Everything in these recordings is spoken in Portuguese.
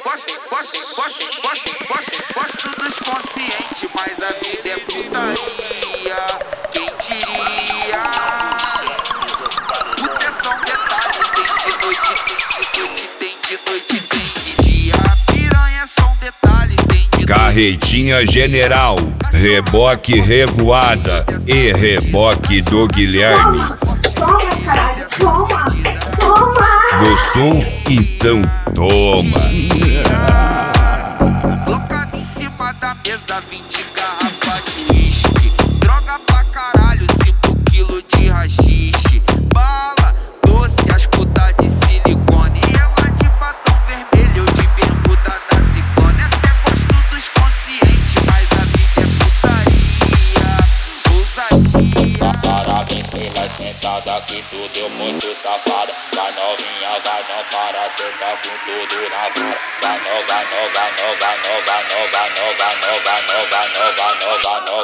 Gosto dos conscientes, mas a vida é putaria. Quem diria? Puta é só um detalhe, tem de noite, tem de noite, tem de dia. Piranha é só um detalhe, tem de Carretinha General, reboque revoada e reboque do Guilherme. Toma, caralho, toma! Gostou? Então toma. Colocado em cima da mesa, 20 garrafas de uísque. Droga pra caralho, 5 quilos de rachixe. Bala, doce, as putas de silicone. E ela de batom vermelho, de bermuda da Ciclone. Até gosto dos conscientes, mas a vida é putaria. Ousadia. Parabéns pela sentada que tu deu muito safada. Vai novinha, vai não para, cê tá com tudo na cara. Vai no, vai no, vai no, vai no, vai no, vai no, vai no, vai no, vai no, vai no, vai no,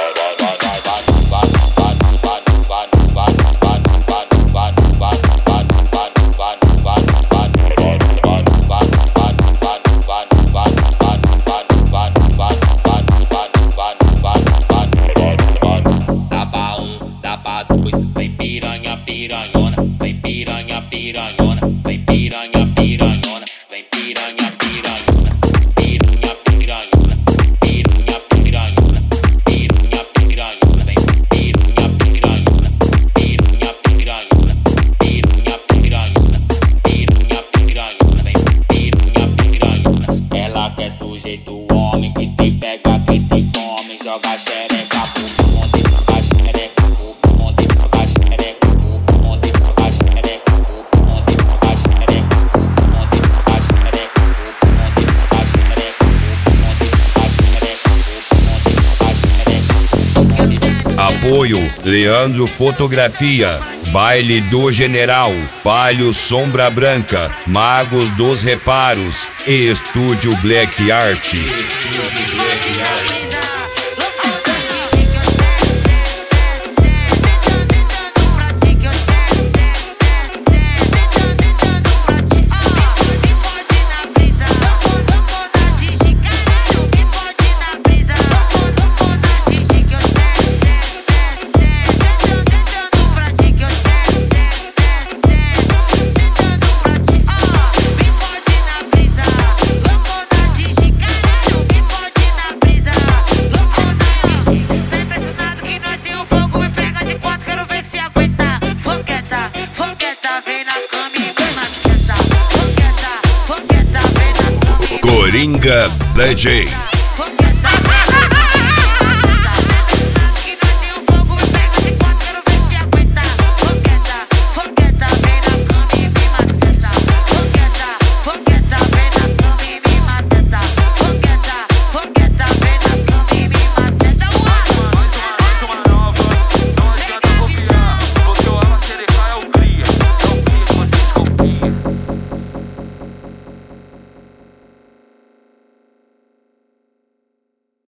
Dá um, dá pra dois, vem piranha, piranhona, vem piranha, piranhona, vem piranha, piranhona, vem piranha, piranhona, piranha, piranhona, piranha, piranhona, piranha, piranhona, vem piranha, piranhona, piranha, piranhona, piranha, piranhona, piranha, piranhona, vem piranha, piranhona. Ela quer sujeito homem que te pega, que te come, joga xereca pro bonde, joga xereca pro bonde, joga xereca pro bonde, joga xereca pro bonde, joga xereca pro bonde, joga xereca pro bonde, joga xereca pro bonde, joga xereca pro bonde, joga xereca. Apoio Leandro Fotografia, Baile do General, Palio Sombra Branca, Magos dos Reparos e Estúdio Black Art. Coringa DJ.